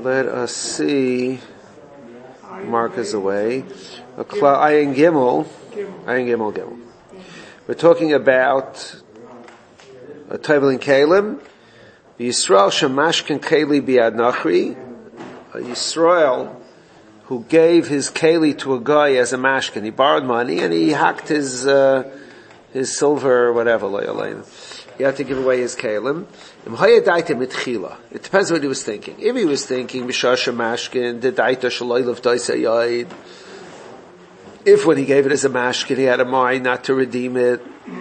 Let us see. Mark is away. Ayin Gimel. We're talking about a Tovel Kalim. Yisrael Shemashkin Keli Biad Nachri. A Yisrael who gave his Keli to a guy as a mashkin. He borrowed money and he hacked his silver or whatever. He had to give away his Kalim. It depends what he was thinking. If he was thinking, if when he gave it as a mashkin, he had a mind not to redeem it,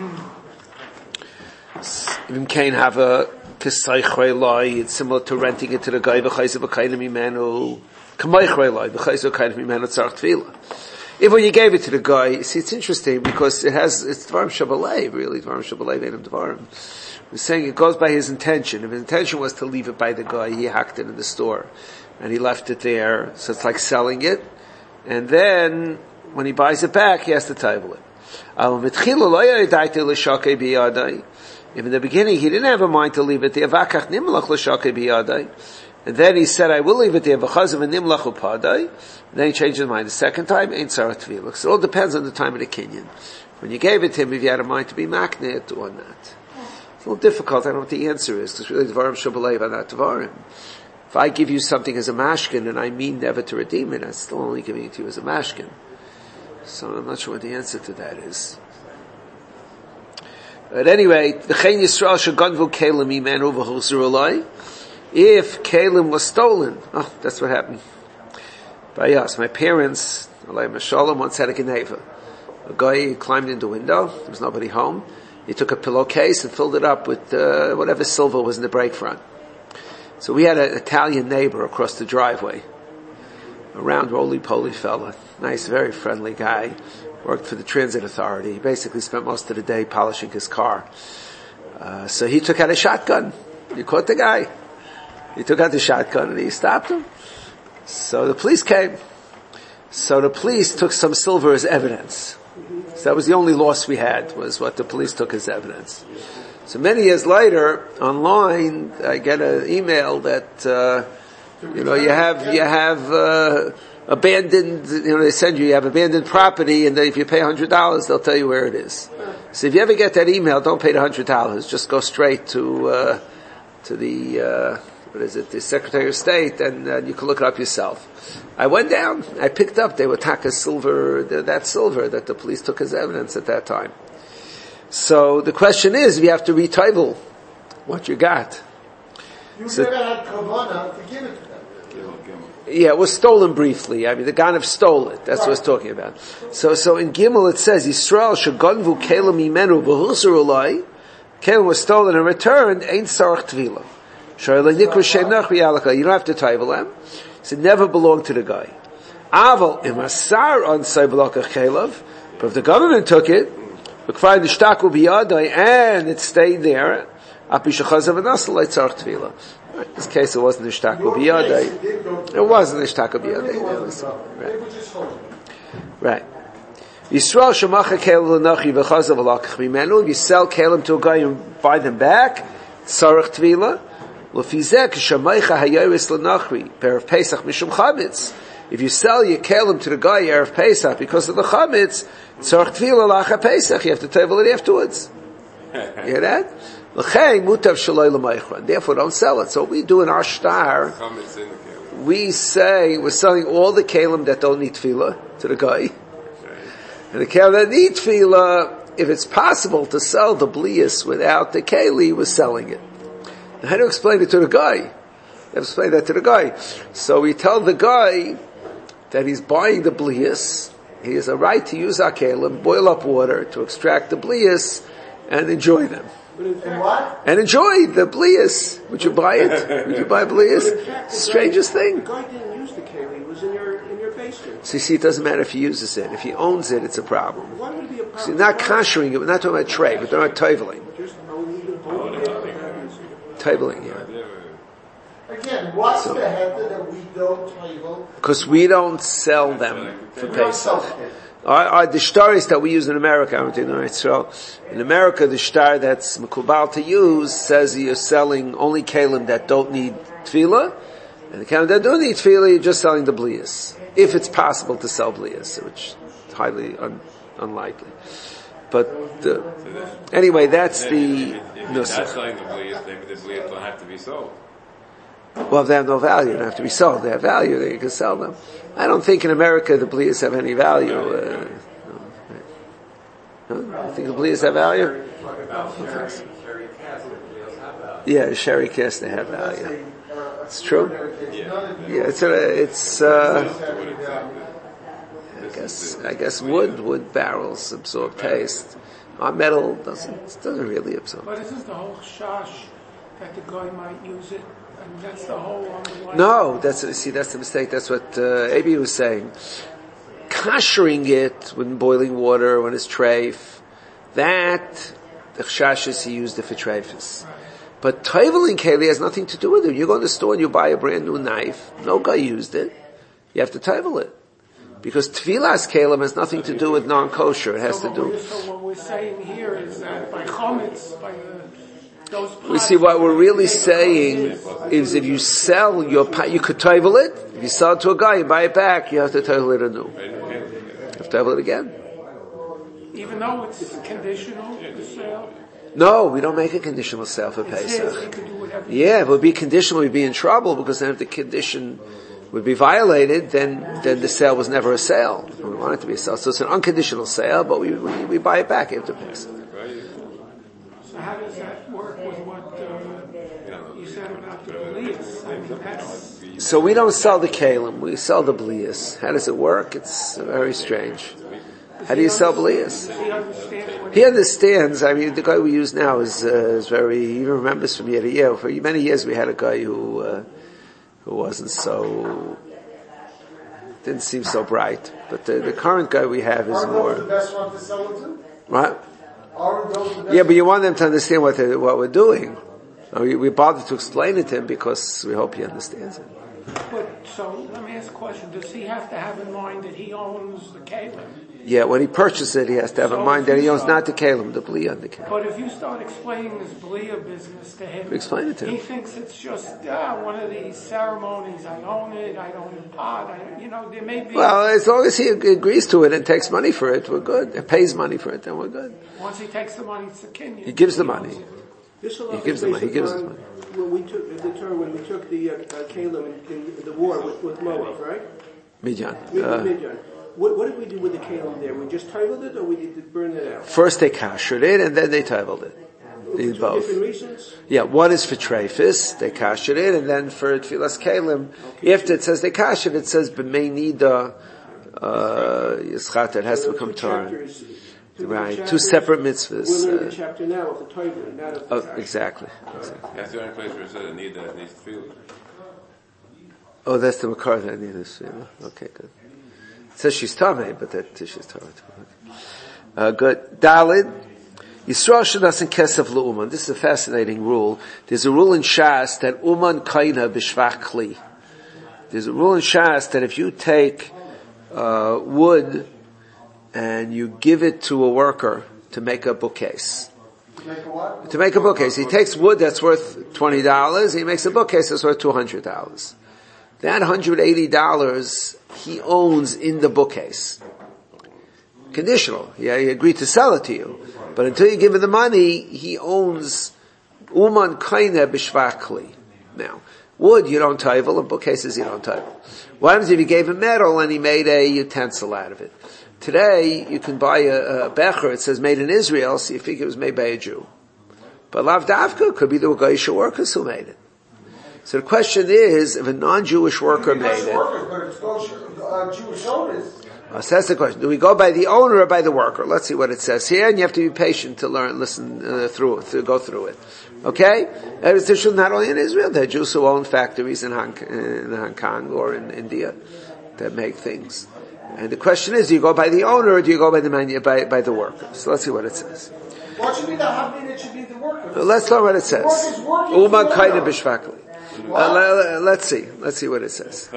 even can't have a kesaychrei loy, it's similar to renting it to the guy, if when you gave it to the guy, see, it's interesting because it's Dvarim Shabalev, really, Dvarim Shabalev, Einam Dvarim. We're saying it goes by his intention. If his intention was to leave it by the guy, he hacked it in the store, and he left it there, so it's like selling it, and then, when he buys it back, he has to table it. If in the beginning he didn't have a mind to leave it there, and then he said, I will leave it there, then he changed his mind the second time, ain't Sarah Tvila. So it all depends on the time of the Kinyan. When you gave it to him, if you had a mind to be maknet or not. It's a little difficult, I don't know what the answer is, because really Dvarim Shabalev are not Dvarim. If I give you something as a mashkin, and I mean never to redeem it, I'm still only giving it to you as a mashkin. So I'm not sure what the answer to that is. But anyway, the Chen Yisrael Shaganvu Kalim Imenu V'Husur if Kalim was stolen, that's what happened. By us, my parents, Alayhim Shalom, once had a Geneva. A guy climbed in the window, there was nobody home. He took a pillowcase and filled it up with whatever silver was in the break front. So we had an Italian neighbor across the driveway. A round, roly-poly fella. Nice, very friendly guy. Worked for the transit authority. He basically spent most of the day polishing his car. So he took out a shotgun. He caught the guy. He took out the shotgun and he stopped him. So the police came. So the police took some silver as evidence. So that was the only loss we had, was what the police took as evidence. So many years later, online, I get an email that, you have abandoned, they send you have abandoned property, and if you pay $100, they'll tell you where it is. So if you ever get that email, don't pay the $100. Just go straight to the, the Secretary of State, and you can look it up yourself. I went down, I picked up, they were taka silver, that silver that the police took as evidence at that time. So the question is, you have to retitle what you got. You never had kavana to give it to them. Yeah, it was stolen briefly. I mean, the Ganav stole it. That's what it's talking about. So in Gimel it says, Yisrael shagonvu kelim imenu v'husur ulai. Kelim was stolen and returned, ain't sarach tvila. You don't have to title them. So it never belonged to the guy. Aval imasar on saybalakach kelav. But if the government took it, and it stayed there, in this case, it wasn't Ishtaku Biyadai. It wasn't Ishtaku Biyadai. Right. Yisrael Shemacha Kelim L'Nachi V'Chazav L'Lakach Mimenu. You sell Kelim to a guy and buy them back. Sarach Tvila. L'Fizek Shemaicha Hayoris L'Nachri. Erev Pesach Mishum Chametz. If you sell your Kelim to the guy Erev Pesach because of the Chametz, Sarach Tvila L'Acha Pesach. You have to table it afterwards. You hear that? Therefore, don't sell it. So what we do in our star, we say we're selling all the kalim that don't need tefillah to the guy, and the kalim that need tefillah, if it's possible to sell the blias without the keli, we're selling it. Now, how do you explain it to the guy? You have to explain that to the guy. So we tell the guy that he's buying the blias. He has a right to use our kalim, boil up water to extract the blias, and enjoy them. And what? And enjoy the blias. Would you buy it? Would you buy blias? Strangest thing. The guy didn't use the keli. It was in your basement. So you see, it doesn't matter if he uses it. If he owns it, it's a problem. Why would it be a problem? So you're not koshering it. We're not talking about trade. We're talking about toveling. Just no need of Toveling, yeah. Again, what's the head that we don't table? Because we don't sell them for Pesach. The shtaris that we use in America, in America, the shtar that's makubal to use says you're selling only kalim that don't need tefillah, And the Kalim that don't eat tefillah, you're just selling the blias. If it's possible to sell blias, which is highly unlikely. But, anyway, that's the If you're not selling the blias, maybe the blias don't have to be sold. Well, if they have no value, they don't have to be sold. They have value, then you can sell them. I don't think in America the blias have any value. I think the blias have value. Yeah, sherry cask they have value. It's true. Yeah, I guess wood barrels absorb taste. Our metal doesn't really absorb. But isn't the whole shash that the guy might use it? And that's the whole underlying. No, that's the mistake. That's what Abi was saying. Koshering it when boiling water, when it's treif, that the chashas he used it for treifus. But toiveling keli has nothing to do with it. You go to the store and you buy a brand new knife. No guy used it. You have to toivel it. Because tefillas kelim has nothing to do with non-kosher. It has to do. So what we're saying here is that by chometz, by those. We see what we're really saying is if you sell your pot, you could toivel it. If you sell it to a guy, you buy it back, you have to toivel it anew. You have to toivel it again. Even though it's conditional, the sale. No, we don't make a conditional sale for Pesach. Yeah, if it would be conditional, we'd be in trouble because then if the condition would be violated, then the sale was never a sale. We want it to be a sale. So it's an unconditional sale, but we buy it back after Pesach. So how does that work with what you said about the blias? I mean, that's... So we don't sell the kalim, we sell the blias. How does it work? It's very strange. How do you sell blias? He understands. I mean, the guy we use now is very. He even remembers from year to year. For many years, we had a guy who wasn't so. Didn't seem so bright. But the current guy we have is more. Are those the best one to sell it to? What? Are those the best? Yeah, but you want them to understand what we're doing. We bother to explain it to him because we hope he understands it. But so let me ask a question: does he have to have in mind that he owns the kalim? Yeah, when he purchases it, he has to have in mind that he owns not the kalim, the blia and the kalim. But if you start explaining this blia business to him, explain it to him. He thinks it's just one of these ceremonies. I own it. I own the pot. There may be. Well, as long as he agrees to it and takes money for it, we're good. And pays money for it, then we're good. Once he takes the money, it's the Kenyan. He gives the money. He gives the money. He gives the money. When we took the kalim in the war with Moab, right? Midyan. Midyan. What did we do with the kalim there? We just titled it, or we did burn it out? First they kashered it, and then they titled it. They did both. Different reasons? Yeah, one is for treifus, they kashered it, and then for tfilas kalim, after it says they kashered, it says b'mei nida yischat. It has to become torn. Right, two separate mitzvahs. We're learning the chapter now of the Torah, not of the exactly. That's the only place where it says it needs tefillah. Oh, that's the Makar that needs tefillah. Okay, good. It says she's tamei, but that she's Torah. Good. Dalid. Yisrael shenasan kesef le'uman. This is a fascinating rule. There's a rule in Shas that uman kaina b'shvach kli. There's a rule in Shas that if you take wood and you give it to a worker to make a bookcase. To make a bookcase. He takes wood that's worth $20, he makes a bookcase that's worth $200. That $180 he owns in the bookcase. Conditional. Yeah, he agreed to sell it to you. But until you give him the money, he owns uman kaina b'shvach. Now, wood you don't toivel, and bookcases you don't toivel. What happens if you gave him metal and he made a utensil out of it? Today, you can buy a becher, it says made in Israel, so you think it was made by a Jew. But Lav Davka could be the Goyish workers who made it. So the question is, if a non-Jewish worker made it, Jewish owners. So that's the question. Do we go by the owner or by the worker? Let's see what it says here, and you have to be patient to listen through it, to go through it. Okay? It's not only in Israel, there are Jews who own factories in Hong Kong or in India that make things. And the question is, do you go by the owner or do you go by the worker? So let's see what it says. What should be the hobby that should be the worker? Let's learn what it says. Uma kaina b'shvakli. Let's see what it says.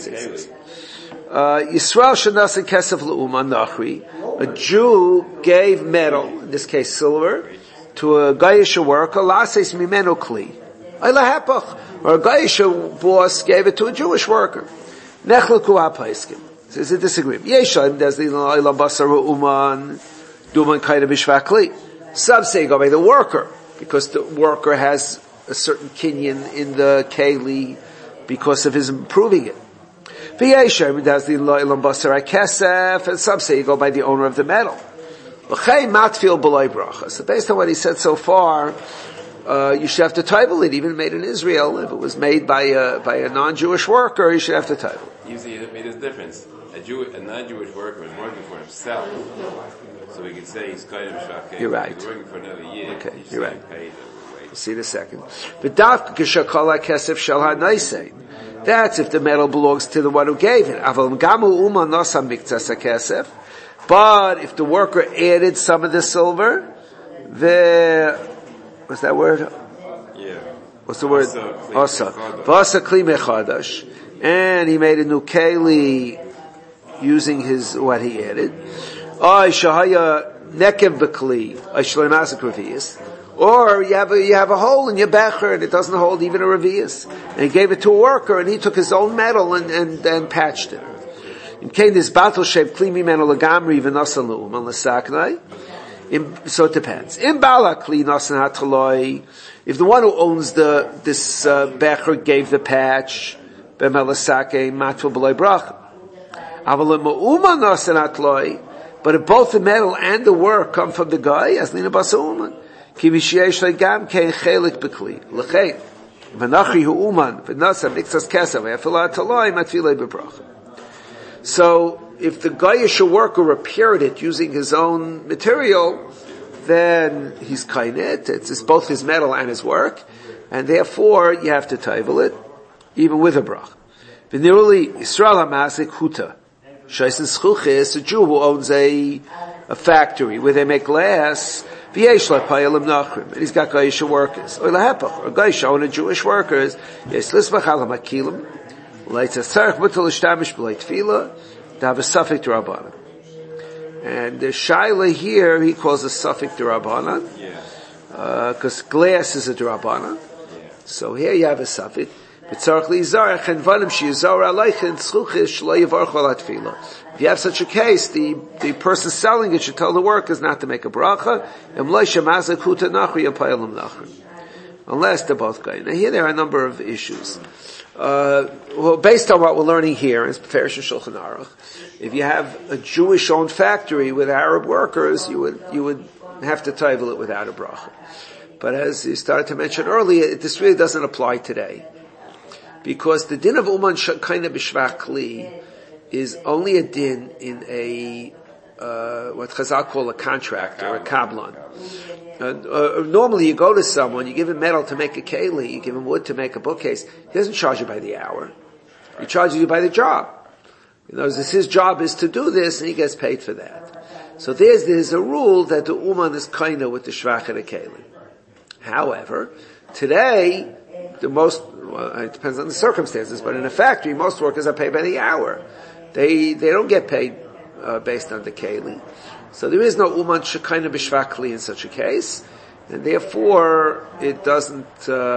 Yisrael shenasan kesef le'uma nachri. A Jew gave metal, in this case silver, to a Goyish worker. Lases mimenu kli. Or or a Goyish boss gave it to a Jewish worker. Nechlaku ha-paiskim. There's a disagreement. Yeshaim does the Ilam Basar Uman Duman Kaida Bishvakli. Some say go by the worker, because the worker has a certain kinyan in the Keli because of his improving it. V'yeshaim does the Ilam Basar HaKesef, and some say go by the owner of the metal. L'chei matfil b'loi bracha. So based on what he said so far, you should have to title it, even made in Israel. If it was made by a non-Jewish worker, you should have to title it. You see, it made a difference. A non-Jewish worker was working for himself, so we could say he's kind of shocking. You're right. He's working for another year. Okay, you're right. Paid. We'll see in a second. That's if the metal belongs to the one who gave it. But if the worker added some of the silver, what's that word? Yeah. What's the word? Asa. Vasa kli mechadash. And he made a new keli using what he added. Ay shahaya nekev b'kli. Ay shleimasik revius. Or you have a hole in your becher and it doesn't hold even a revius. And he gave it to a worker and he took his own metal and patched it. In case this battle shape kli mimenu legamri v'nasa l'uman l'saknai. So it depends. In Bala Kli Nasan Hataloi, if the one who owns this becher gave the patch, Bemelasake Matful B'loi Bracha. Aval Ma'uma Nasan Hataloi, but if both the metal and the work come from the guy, as Lina Basauman, Ki Mishiesh Legam Kein Chelik B'Kli. L'chein, V'nachri Hu'uman, V'nasa Mixas Kesav, V'afil Hataloi, Matfilei B'Bracha. So, if the Goyish worker repaired it using his own material, then he's kainet. It's both his metal and his work, and therefore you have to taivel it, even with a brach. V'niruli Yisrael HaMazik Huta. Shaisin Schuchis, a Jew who owns a factory where they make glass, V'yesh Payalim Nachrim, and he's got Goyish workers. Or Lahepach, or Goyish owner Jewish workers, Yes Lisbach Halam Akilim, Leitz Tzarech Mutal Ishtamish B'leit Tefillah, to have a suffix d'Rabbanan. And the Shaila here, he calls a suffix d'Rabbanan, because glass is a d'Rabbanan. So here you have a suffix. If you have such a case, the person selling it should tell the workers not to make a bracha, unless they're both going. Now here there are a number of issues. Well, based on what we're learning here, it's Peferish and Shulchan Aruch, if you have a Jewish-owned factory with Arab workers, you would have to taivel it without a bracha. But as you started to mention earlier, this really doesn't apply today. Because the din of Uman Shakaina B'Shvach Kli is only a din in a, what Chazal call a contract or a kablan. Normally you go to someone, you give him metal to make a keli, you give him wood to make a bookcase. He doesn't charge you by the hour. He charges you by the job. His job is to do this and he gets paid for that. So there's a rule that the Uman is kinda with the Shvach and the keli. However, today, it depends on the circumstances, but in a factory, most workers are paid by the hour. They don't get paid, based on the keli. So there is no uman shekaina b'shvakli in such a case, and therefore it doesn't.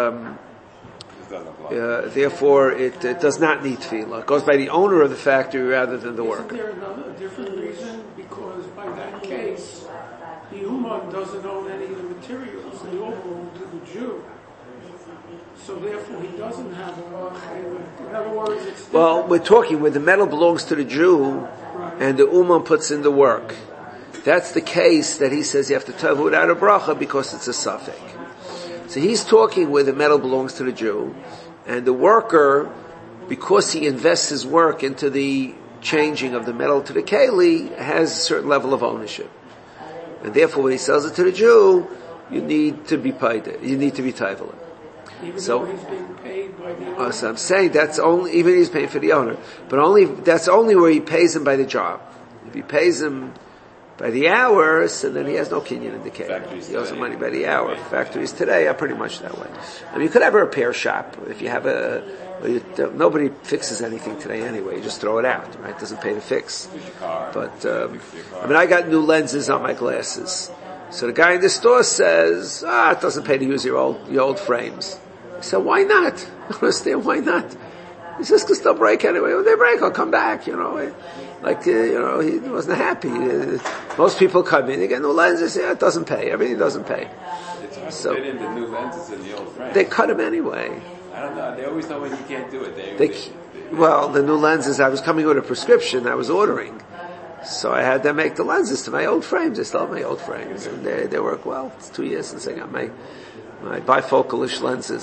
Therefore it does not need tefillah. It goes by the owner of the factory rather than the worker. Is there another different reason? Because by that case, the uman doesn't own any of the materials; they all belong to the Jew. So therefore, he doesn't have a. In other words, it's different. Well, we're talking where the metal belongs to the Jew, and the uman puts in the work. That's the case that he says you have to tell without a bracha because it's a suffix. So he's talking where the metal belongs to the Jew, and the worker, because he invests his work into the changing of the metal to the keli, has a certain level of ownership. And therefore when he sells it to the Jew, you need to be paid it. You need to be taivel. Even though he's being paid by the owner. So I'm saying that's only, even he's paying for the owner, but that's only where he pays him by the job. If he pays him by the hour, so then he has no kinyan in the case. He owes him money by the hour. Factories today are pretty much that way. I mean, you could have a repair shop. If you have nobody fixes anything today anyway. You just throw it out, right? It doesn't pay to fix. But, I got new lenses on my glasses. So the guy in the store says, it doesn't pay to use your old frames. I said, why not? I don't understand why not. He says, because they'll break anyway. When they break, I'll come back, He wasn't happy. Most people come in, they get new lenses, it doesn't pay. Everything doesn't pay. It's hard to fit in the new lenses in the old frames. They cut them anyway. I don't know. They always know when you can't do it. The new lenses, I was coming with a prescription I was ordering. So I had them make the lenses to my old frames. I still have my old frames. And they work well. It's 2 years since I got my bifocalish lenses.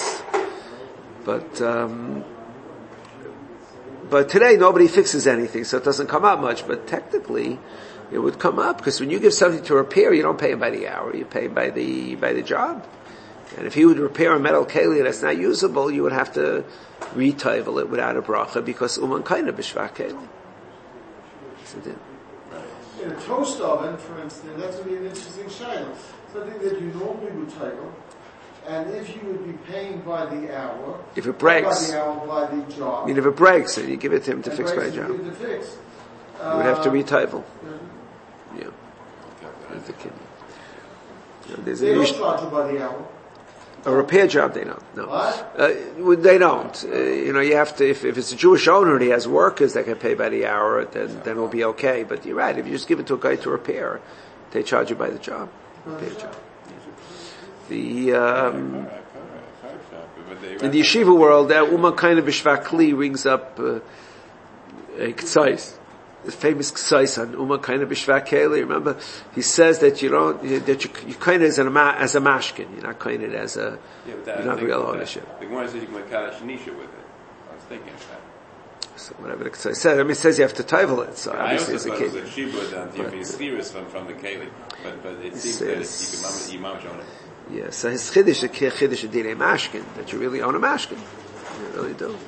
But today nobody fixes anything, so it doesn't come up much. But technically, it would come up, because when you give something to repair, you don't pay him by the hour, you pay him by the job. And if he would repair a metal keli that's not usable, you would have to retitle it without a bracha, because uman kaina b'shvach keli. In a toast oven, for instance, that's would be an interesting shayla. Something that you normally would title, and if you would be paying by the hour, if it breaks, by the hour, by the job. I mean, if it breaks, and you give it to him to fix by a job, you would have to retitle. Yeah. That's the kid. They don't charge you by the hour. A repair job, they don't. No, they don't. You have to. If it's a Jewish owner and he has workers that can pay by the hour, then it'll be okay. But you're right. If you just give it to a guy to repair, they charge you by the job. Repair job. In the yeshiva world, that Uman kind of b'shvach kli rings up a k'tzais. The famous k'tzais on Uman kind of b'shvach keli. Remember, he says that you kind of as a mashkin. You're not kind of as a. You're not real ownership. The Gemara says you can make shanisha with it. I was thinking of that. So whatever the k'tzais says, it says you have to tivel it. So obviously it's a keli. I also thought it was a shibud that you can steers from the keli, but it seems that you can imam on it. Yeah, so his chiddush, the chiddush of dinei mashkin, that you really own a mashkin. You really do.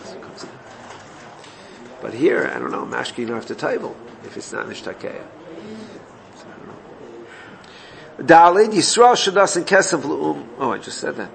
But here, I don't know, mashkin you don't have to table if it's not nishtakeya. Dalid, Yisrael shadas and kesef l'um. Oh, I just said that.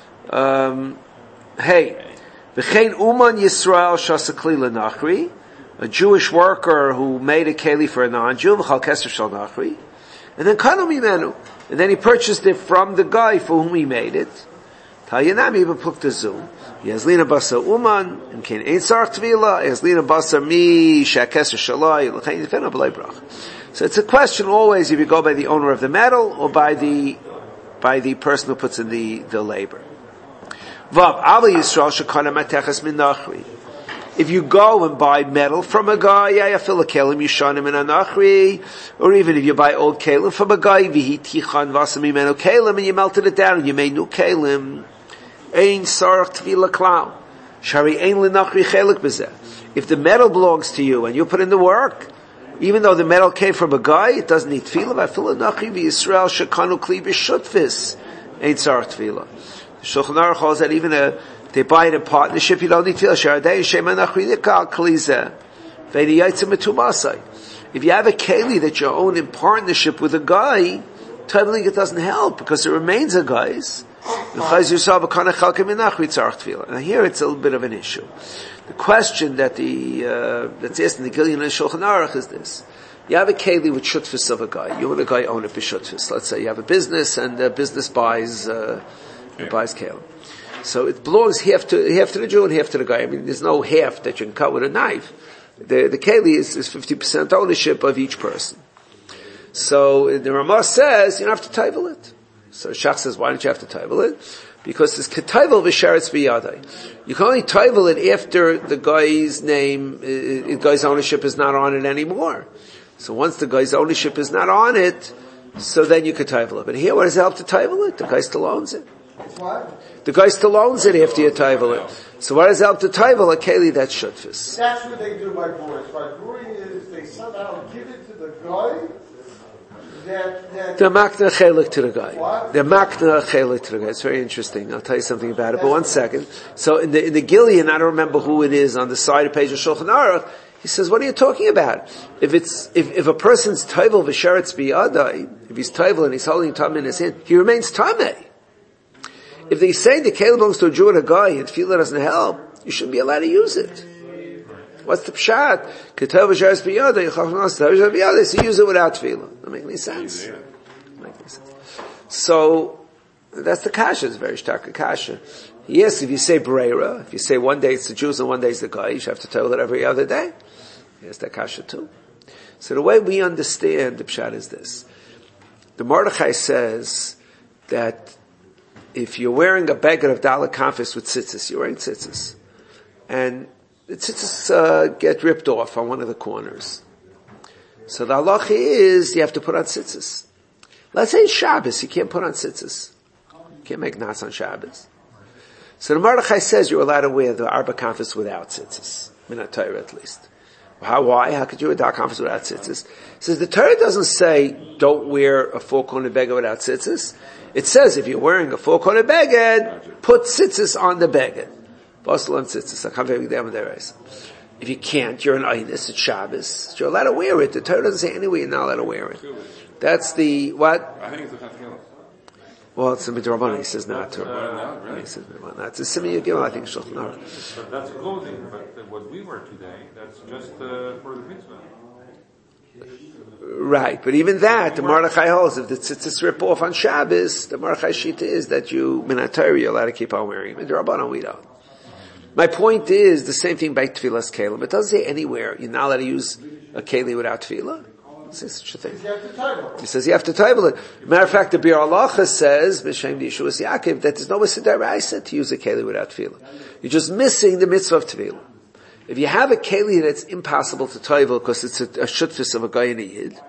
Hey, v'chein uman Yisrael shasa kli l'nachri, a Jewish worker who made a keli for a non-Jew, v'chal kesef shal nachri, and then kanu mimenu. And then he purchased it from the guy for whom he made it. Talyanami b'pluktazu. Yazlina basa uman, and ken ein sarach tvila, Yazlina basa mi shakeser shalai, l'chein yifena b'lei brach. So it's a question always if you go by the owner of the metal or by the person who puts in the labor. Vav, Ava Yisrael shekana mateches min nachri. If you go and buy metal from a guy, yafil kelim yishanim in anachri, or even if you buy old kelim from a guy, v'hitichan vasamimenu kelim, and you melted it down and you made new kelim, ein sarach tvila klau, shari ein lenachri chelik b'zeh. If the metal belongs to you and you put in the work, even though the metal came from a guy, it doesn't need tefillah. V'afil anachri v'Yisrael shekanu kli b'shutfis, ein sarach tvila. The Shulchan Aruch calls that even they buy it in partnership, you don't need to feel if you have a keli that you own in partnership with a guy, totally it doesn't help because it remains a guy's. Now here it's a little bit of an issue. The question that that's asked in the Gilyon and Shulchan Aruch is this. You have a keli with shutfis of a guy. You and a guy own it b'shutfis. Let's say you have a business and the business buys keli. So it belongs half to the Jew and half to the guy. I mean, there's no half that you can cut with a knife. The keli is 50% ownership of each person. So the Ramah says, you don't have to table it. So Shach says, why don't you have to table it? Because it's ketayvel v'sheretz b'yadai. You can only table it after the guy's guy's ownership is not on it anymore. So once the guy's ownership is not on it, so then you could table it. But here, what does it help to table it? The guy still owns it. What? The guy still owns it after you table it. So what does it help to table a keli that's shutfis? That's what they do by boards. By brewing is they somehow give it to the guy that they're makna chelik to the guy. What? They're makna chelik to the guy. It's very interesting. I'll tell you something about it. But one second. So in the Gilyon, I don't remember who it is on the side page of Shulchan Aruch. He says, what are you talking about? If a person's taivel v'sheretz b'yadai, if he's taivel and he's holding tam in his hand, he remains tamei. If they say the keli belongs to a Jew and a guy and tefillah doesn't help, you shouldn't be allowed to use it. What's the pshat? Ketov v'sheretz b'yadai, so use it without tefillah. Doesn't make any sense. So that's the kasha. It's very stark kasha. Yes, if you say Breira, if you say one day it's the Jews and one day it's the Goy, you have to tell it every other day. Yes, that kasha too. So the way we understand the pshat is this. The Mordechai says that if you're wearing a beggar of Dalek Kafis with tzitzis, you're wearing tzitzis, and the tzitzis get ripped off on one of the corners. So the halacha is you have to put on tzitzis. Let's say it's Shabbos, you can't put on tzitzis. You can't make nas on Shabbos. So the Mordechai says you're allowed to wear the Arba Kafis without tzitzis. Minat Torah at least. Why? How could you wear dark conference without tzitzis? It says the Torah doesn't say don't wear a four-cornered beged without tzitzis. It says if you're wearing a four-cornered beged, put tzitzis on the beged. Basel on tzitzis. If you can't, you're an Einis, it's Shabbos. You're allowed to wear it. The Torah doesn't say anyway you're not allowed to wear it. That's the, what? I think it's a Chatchila. Well, it's a midrabanan. He says not to. Really? He says not. It's a Simon Yagil, I think, Shulchan Aruch. But that's clothing, but what we wear today, that's just for the mitzvah. Right, but even that, the Mordechai holds, if the tzitzis rip off on Shabbos, the Mordechai shita is that you, minat Torah, you're allowed to keep on wearing them. Midrabanan, we don't. My point is, the same thing by Tefillas Kelim. It doesn't say anywhere, you're not allowed to use a Keli without Tefillah. Says such a thing. He says you have to table it. Matter of fact, the Bir Halacha says, B'Shem Yeshuas Yaakov, that there's no Sidaraisa to use a keli without tefillah. You're just missing the mitzvah of tefillah. If you have a keli that's impossible to table because it's a shutfis of a guy and a yid,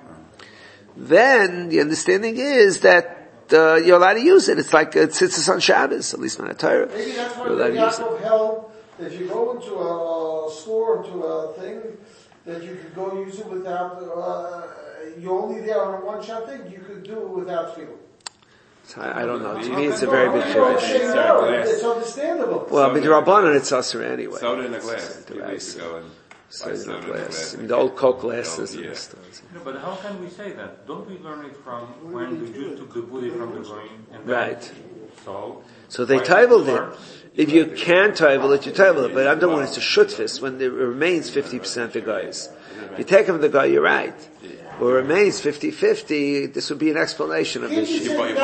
then the understanding is that you're allowed to use it. It's like tzitzis on Shabbos, at least in the Torah. Maybe that's why Yaakov held that if you go into a store, into a thing, that you could go use it without, you're only there on a one-shot thing, you could do it without feeling. I don't know. To me, it's a very big chiddush. It's understandable. Well, midrabanan, it's usher anyway. Soda in a glass. Soda in a glass. I mean, the old Coke glasses. Yeah. No, but how can we say that? Don't we learn it from when the Jews took the booty from the grain? And Right. So they tabled it. If you can table it, you table it. But I'm the one it's a shutfis when it remains 50% the guys. If you take him the guy, you're right. Or remains 50-50, this would be an explanation of this.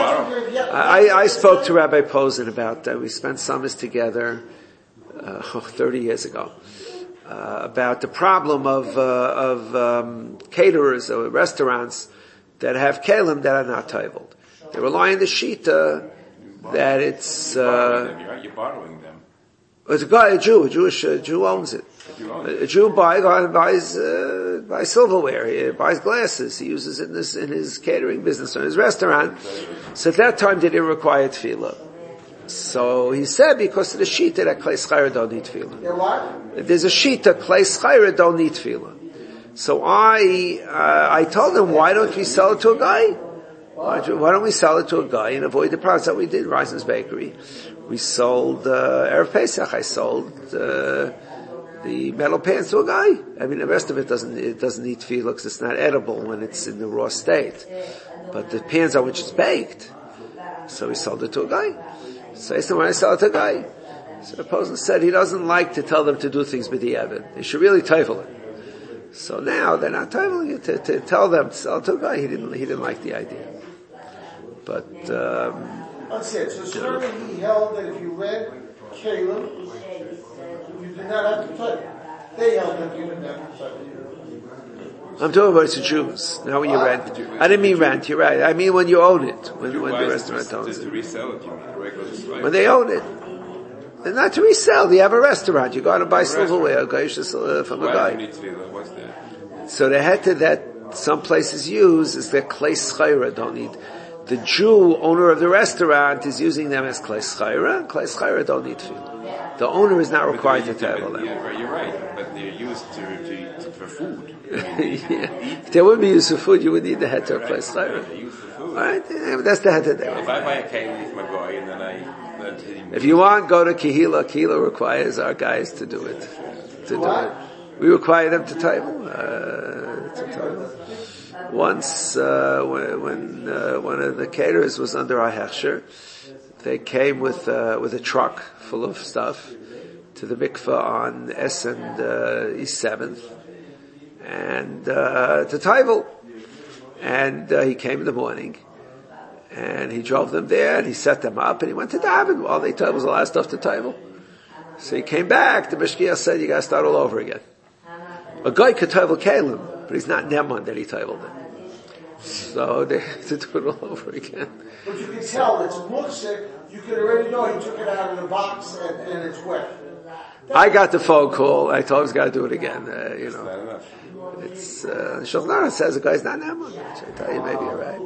I spoke to Rabbi Posen about that. We spent summers together 30 years ago about the problem of caterers or restaurants that have kelim that are not tabled. They rely on the shita that it's you're borrowing them. It's a guy, a Jew owns it. A Jew buys silverware, he buys glasses, he uses it in his catering business or in his restaurant. So at that time they didn't require tefillah. So he said because of the shita that klei schayra don't need tefillah. If there's a shita, klei schayra don't need tefillah. So I told him, why don't we sell it to a guy? Why don't we sell it to a guy and avoid the problems that we did, Rison's Bakery? We sold, Erev Pesach, I sold, the metal pans to a guy. I mean, the rest of it doesn't need tefillah because it's not edible when it's in the raw state. But the pans on which it's baked. So we sold it to a guy. So I said, when I sell it to a guy, so the Posen said he doesn't like to tell them to do things with the Evid. They should really tevel it. So now they're not teveling it to tell them to sell it to a guy. He didn't like the idea. But, That's it. So certainly he held that if you read Caleb, you did not have to touch it. They held that you didn't have to touch it. I'm talking about it's the Jews. Now when you rent. I didn't mean rent, you're right. I mean when you own it. When the restaurant owns it. Resell it, you mean, regular when they own it. And not to resell, they have a restaurant. You go out and buy silverware, from a guy. So the heter that some places use is that klei schayra don't need. The Jew, owner of the restaurant, is using them as klei schayra. Klei schayra don't need tefillah. The owner is not required to table them. Yeah, you're right, but they're used for food. If they wouldn't be used for food, you would need the heter of klei schayra. They're used for food. Right? That's the heter there. If I buy a keli from a guy and then if you want, go to Kehila. Kehila requires our guys to do it. We require them to table. Once, when one of the caterers was under our hechsher, they came with a truck full of stuff to the mikveh on S and East 7th, and to table. And he came in the morning, And he drove them there, and he set them up, and he went to daven while they was a lot of stuff to table. So he came back, the Mishkiach said, you gotta start all over again. A guy could tevel Kalim, but he's not Neman that he teveled it. So they had to do it all over again. But you can tell it's muksik, you can already know he took it out of the box and it's wet. I got the phone call, I told him he's gotta do it again, you know. Not enough. It's, Shulchan Aruch says the guy's not Neman. Which I tell you, maybe you're right.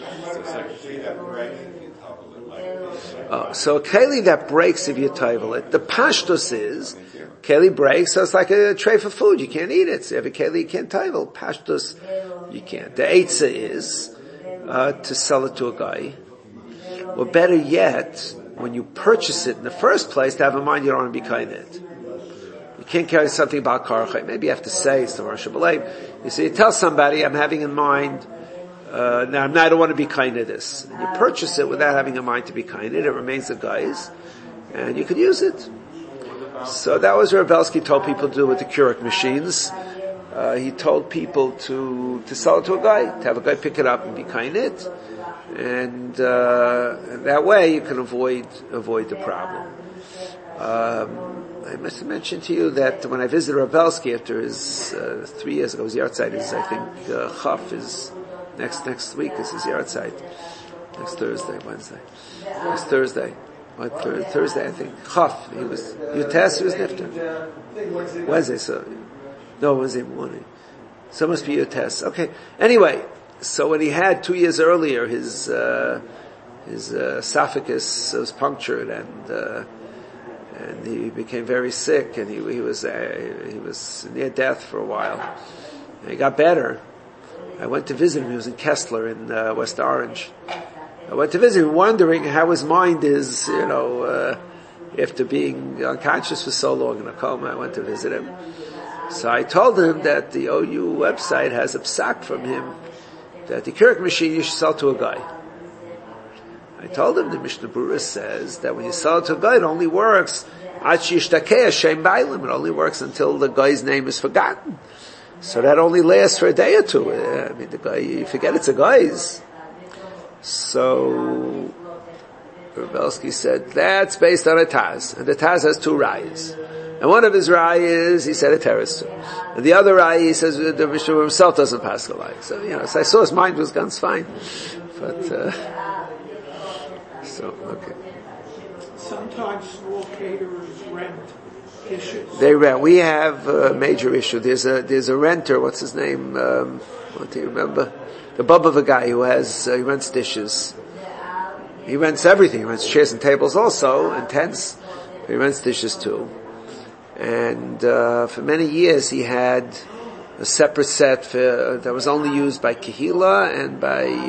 Oh, so a keli that breaks if you tevel it, the pashtus is, keli breaks, so it's like a tray for food, you can't eat it. So if a keli you can't tevel, pashtus, you can't. The eitzah is, to sell it to a guy. Or better yet, when you purchase it in the first place, to have in mind you don't want to be kind of it. You can't carry something about karachai. Maybe you have to say it's the Rosh Hashanah. You say, you tell somebody, I'm having in mind, now I don't want to be kind of this. And you purchase it without having in mind to be kind of it. It remains the guy's, and you could use it. So that was what Rav Belsky told people to do with the Keurig machines. He told people to sell it to a guy, to have a guy pick it up and be kind of it. And that way you can avoid the problem. I must have mentioned to you that when I visited Rav Belsky after his 3 years ago, his yahrzeit is, I think, Chaf is next week is his yahrzeit. Next Thursday, Wednesday. Next Thursday. Thursday, I think. Chaf. He was Nifter. Wednesday, Wednesday morning. So it must be Yutes. Okay. Anyway, so when he had 2 years earlier, his esophagus was punctured and he became very sick and he was near death for a while. And he got better. I went to visit him. He was in Kessler in West Orange. I went to visit him wondering how his mind is, after being unconscious for so long in a coma. I went to visit him. So I told him that the OU website has a psak from him that the Keurig machine you should sell to a guy. I told him the Mishnah Berurah says that when you sell it to a guy, it only works it only works until the guy's name is forgotten. So that only lasts for a day or two. I mean, the guy, you forget it's a guy's. So Rav Belsky said that's based on a Taz, and the Taz has 2 rayas. And one of his rayas, he said a terrorist too. And the other raya, he says the Mishnah himself doesn't pass the lie. So, so I saw his mind was guns fine. But, okay. Sometimes small caterers rent issues. They rent. We have a major issue. There's a renter, what's his name? What do you remember? The bub of a guy who he rents dishes. He rents everything. He rents chairs and tables also, and tents. He rents dishes too. And for many years he had a separate set that was only used by Kehila and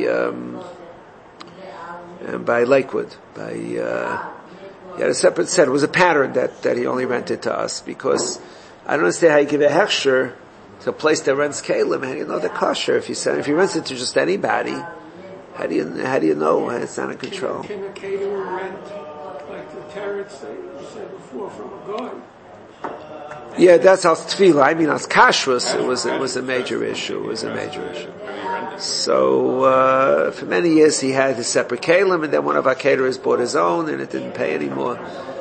by Lakewood. He had a separate set. It was a pattern that he only rented to us because I don't understand how you give a hechsher to a place that rents kalim. How do you know they're kosher? If you rent it to just anybody, how do you know it's not in control? Can a caterer rent like the terrorists that you said before from a guy? Yeah, that's how tefillah. I mean, as kashrus, it was a major issue. So for many years he had his separate kalim, and then one of our caterers bought his own, and it didn't pay anymore.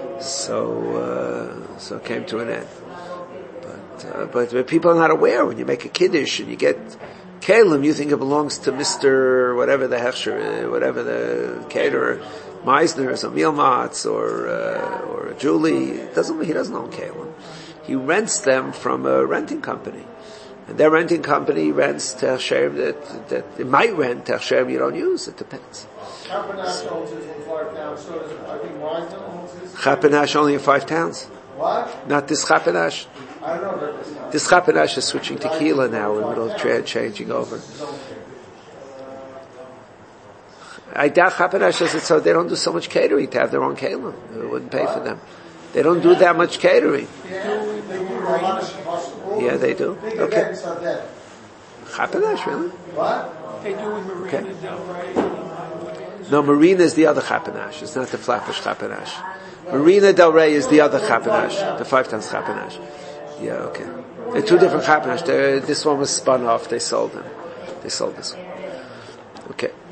So it came to an end. But people are not aware when you make a kiddush and you get kalim, you think it belongs to Mr. whatever the hechsher, whatever the caterer, Meisner's or Mielmatz or Julie. He doesn't own kalim. He rents them from a renting company. And their renting company rents Tehsherim that it might rent Tehsherim you don't use. It depends. Chapenash owns his in 5 towns, so does, I think Wiseman owns his. Chapenash only in 5 towns. What? Not this Chapenash. I don't know. This Chapenash is switching to Kehila now in the middle of changing over. I doubt Chapenash does it so they don't do so much catering to have their own kalim. It wouldn't pay for them. They don't do that much catering. Yeah, they do. Okay. Chapenash, really? What? They do in Marina Del Rey. No, Marina is the other Chapenash. It's not the Flatbush Chapenash. Marina Del Rey is the other Chapenash, the 5 times Chapenash. Yeah, okay. They're 2 different Chapenash. This one was spun off. They sold them. They sold this one. Okay.